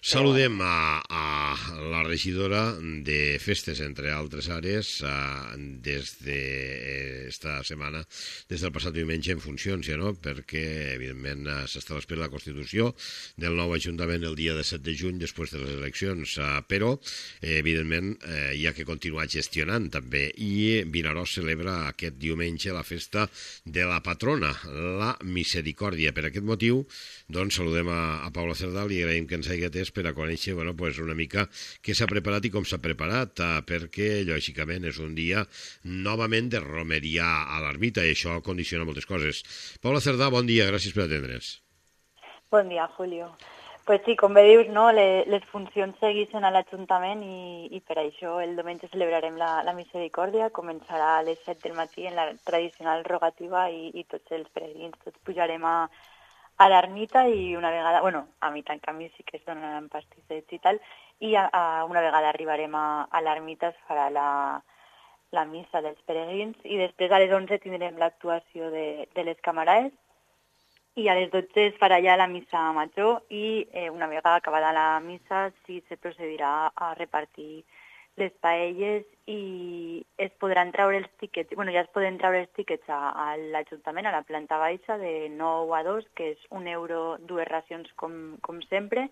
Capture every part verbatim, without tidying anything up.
Saludem a, a la regidora de Festes, entre altres àrees, des d'esta setmana, des del passat diumenge en funcions, ja no? Perquè, evidentment, s'està a l'espera de la constitució del nou Ajuntament el dia de set de juny, després de les eleccions, però, evidentment, hi ha que continuar gestionant també, i Vinaròs celebra aquest diumenge la festa de la patrona, la Misericòrdia. Per aquest motiu, doncs, saludem a, a Paula Cerdà, li agraïm que ens hagi atès per a conèixer bueno, pues una mica què s'ha preparat i com s'ha preparat, eh, perquè, lògicament, és un dia novament de romeria a l'ermita i això condiciona moltes coses. Paula Cerdà, bon dia, gràcies per atendre's. Bon dia, Julio. Pues sí, com bé dius, no, les, les funcions segueixen a l'Ajuntament i, i per això el diumenge celebrarem la, la Misericòrdia. Començarà a les set del matí en la tradicional rogativa i, i tots els peregrins, tots pujarem a a l'ermita i una vegada, bueno, a mi tant canvi sí que es donaran pastissets i tal, i a, a una vegada arribarem a, a l'ermita es farà la, la missa dels peregrins i després a les onze tindrem l'actuació de, de les camarades i a les dotze es farà ja la missa major i eh, una vegada acabada la missa sí se procedirà a repartir les paelles i es podran treure els tiquets, bueno, ja es poden treure els tiquets a, a l'Ajuntament, a la planta baixa, de nou a dos, que és un euro, dues racions com, com sempre.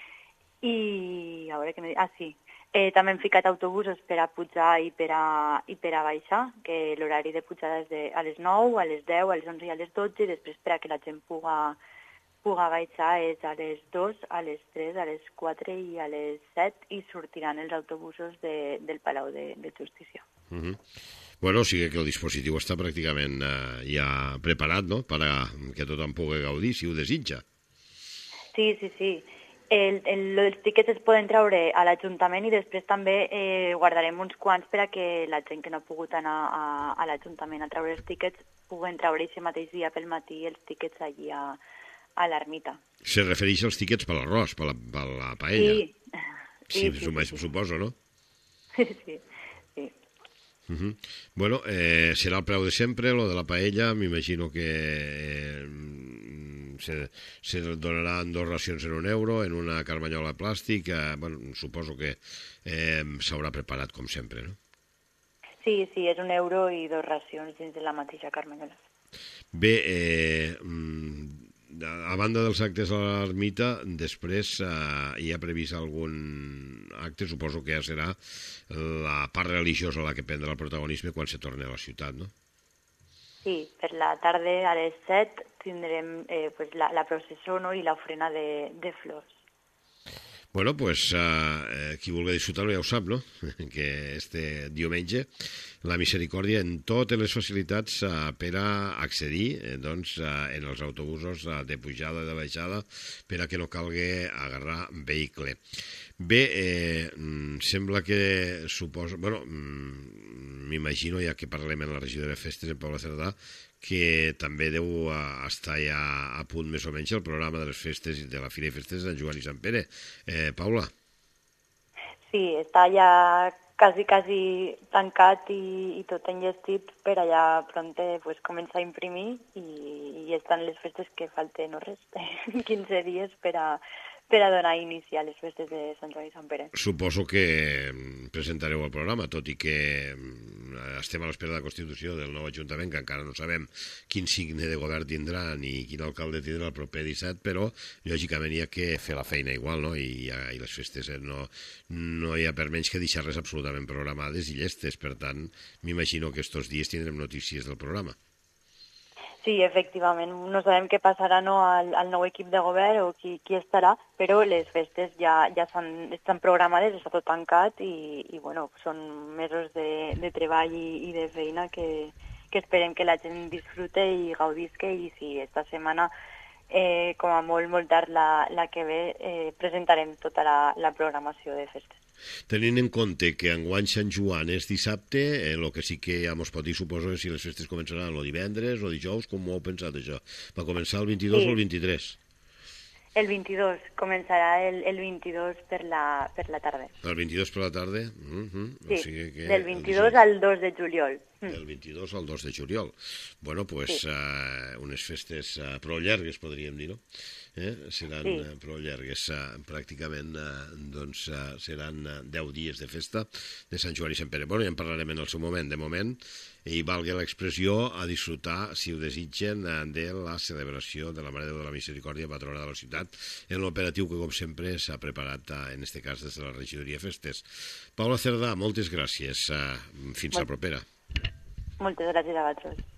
I, a veure què m'he dit, ah, sí, eh, també hem ficat autobusos per a pujar i per a, i per a baixar, que l'horari de pujada és de, a les nou, a les deu, a les onze i a les dotze, i després per a que la gent puga puga baixar és a les dos, a les tres, a les quatre i a les set i sortiran els autobusos de, del Palau de, de Justícia. Uh -huh. Bueno, o sigui que el dispositiu està pràcticament eh, ja preparat, no?, per a que tothom pugui gaudir, si ho desitja. Sí, sí, sí. El, el, els tiquets es poden treure a l'Ajuntament i després també eh, guardarem uns quants per a que la gent que no ha pogut anar a, a l'Ajuntament a treure els tiquets puguen treure aquest mateix dia pel matí els tiquets allí a a l'ermita. Se refereix als tiquets per l'arròs, per, la, per la paella. Sí. Sí, sí, sí, sí. Suposo, no? Sí, sí. sí. Uh -huh. Bueno, eh, serà el preu de sempre, lo de la paella, m'imagino que eh, se, se donaran dos racions en un euro, en una carmanyola de plàstic, eh, bueno, suposo que eh, s'haurà preparat com sempre, no? Sí, sí, és un euro i dos racions dins de la mateixa carmanyola. Bé, eh, a banda dels actes a l'ermita, després eh, hi ha previst algun acte, suposo que ja serà la part religiosa la que prendrà el protagonisme quan se torni a la ciutat, no? Sí, per la tarda a les set tindrem eh, pues, la, la processó, no?, i l'ofrena de, de flors. Bueno, pues eh, qui vulgui disfrutar-ho ja ho sap, no?, que este diumenge la Misericòrdia en totes les facilitats eh, per a accedir eh, doncs, eh, en els autobusos eh, de pujada i de baixada per a que no calgui agarrar vehicle. Bé, eh, sembla que suposo... Bueno, m'imagino, ja que parlem en la regidora de Festes, en Paula Cerdà, que també deu estar ja a punt més o menys el programa de les festes i de la Fira de Festes de Sant Joan i Sant Pere. Eh, Paula? Sí, està ja quasi, quasi tancat i, i tot enllestit per allà pronte pues, començar a imprimir i, i estan les festes que falten no res, quinze dies per a, per a donar inici a les festes de Sant Joan i Sant Pere. Suposo que presentareu el programa, tot i que estem a l'espera de la constitució del nou Ajuntament, que encara no sabem quin signe de govern tindrà ni quin alcalde tindrà el proper disset, però lògicament hi ha que fer la feina igual, no? I, i les festes eh, no, no hi ha per menys que deixar res absolutament programades i llestes, per tant, m'imagino que estos dies tindrem notícies del programa. Sí, efectivament. No sabem què passarà no, al, al nou equip de govern o qui, qui estarà, però les festes ja, ja estan, estan programades, està tot tancat i, i bueno, són mesos de, de treball i, i de feina que, que esperem que la gent disfrute i gaudisque i si esta setmana, eh, com a molt, molt tard la, la que ve, eh, presentarem tota la, la programació de festes. Tenint en compte que enguany Sant Joan és dissabte, el eh, que sí que ja mos pot dir, suposo, és si les festes començaran el divendres o dijous, com ho heu pensat, això? Va començar el vint-i-dos sí. o el vint-i-tres? El vint-i-dos, començarà el, el vint-i-dos per la, per la tarda. El vint-i-dos per la tarda? Uh -huh. Sí, o sigui que del vint-i-dos al dos de juliol. del vint-i-dos al dos de juliol. Bueno, pues Sí. uh, unes festes uh, prou llargues, podríem dir, no? Eh? Seran Sí. uh, prou llargues. Uh, pràcticament uh, doncs, uh, seran uh, deu dies de festa de Sant Joan i Sant Pere. Bueno, ja en parlarem en el seu moment. De moment, i valga l'expressió, a disfrutar, si ho desitgen, uh, de la celebració de la Mare de Déu de la Misericòrdia, patrona de la ciutat, en l'operatiu que, com sempre, s'ha preparat, uh, en este cas, des de la regidoria Festes. Paula Cerdà, moltes gràcies. Uh, fins la propera. Moltes gràcies a vosaltres.